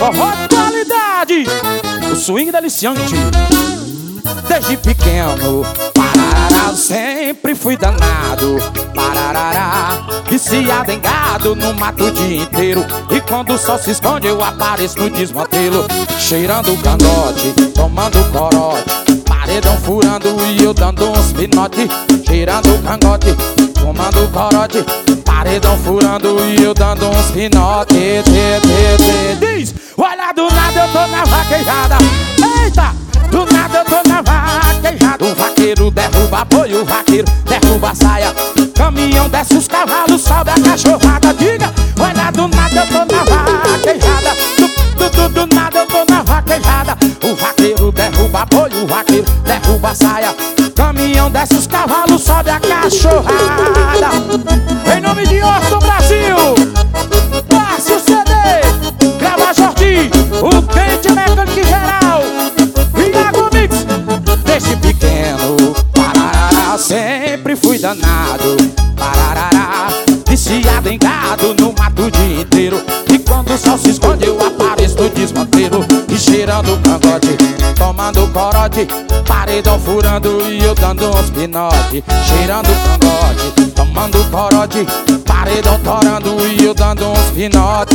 forró de qualidade, o swing deliciante. Desde pequeno, parará, sempre fui danado. Parará, viciado em gado, no mato o dia inteiro. E quando o sol se esconde eu apareço no desmantelo, cheirando o cangote, tomando corote, paredão furando e eu dando uns pinote. Cheirando o cangote, tomando corote, paredão furando e eu dando uns pinote. Diz, olha, do nada eu tô na vaquejada. Eita, do nada eu tô na vaquejada. O vaqueiro derruba boi, o vaqueiro derruba a saia. Caminhão desce os cavalos, sobe a cachorrada. Diga, olha, do nada eu tô na vaquejada. Do nada eu tô na vaquejada. O vaqueiro derruba boi, o vaqueiro derruba a saia. Caminhão desce os cavalos, sobe a cachorrada. Em nome de Orson Brasil, passe o CD, grava Jordi, o Quente Mecânico Geral e Lago Mix. Desde pequeno, parará, sempre fui danado. Parará, viciado em gado, no mato o dia inteiro. E quando o sol se esconde eu apareço no desmantelo, e cheirando o cangote, tomando corote, paredão furando e eu dando uns pinote. Cheirando o cangote, tomando corote, paredão torando e eu dando uns pinote.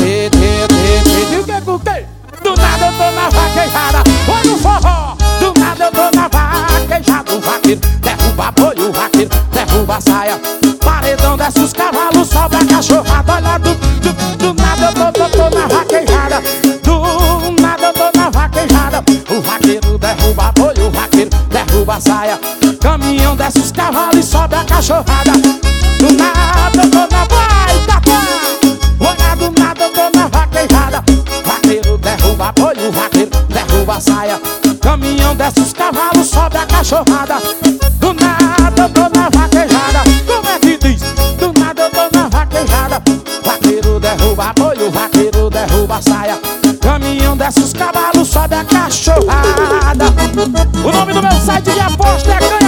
Do nada eu tô na vaquejada, olha o forró. Do nada eu tô na vaquejada. O vaqueiro derruba boi, o vaqueiro derruba a saia. Paredão desce os cavalos, sobe a cachorrada. Olha, do nada eu tô na vaquejada. Do nada eu tô na vaquejada. O vaqueiro derruba boi, o vaqueiro derruba a saia. Caminhão desce os cavalos e sobe a cachorrada. Do nada eu tô na vaquejada. Olha, do nada eu tô na vaquejada. Vaqueiro derruba boi, o vaqueiro derruba a saia. Caminhão desce os cavalos, sobe a cachorrada. Do nada eu tô na vaquejada. Como é que diz? Do nada eu tô na vaquejada. Vaqueiro derruba boi, o vaqueiro derruba a saia. Caminhão desce os cavalos, sobe a cachorrada. O nome do meu site de aposta é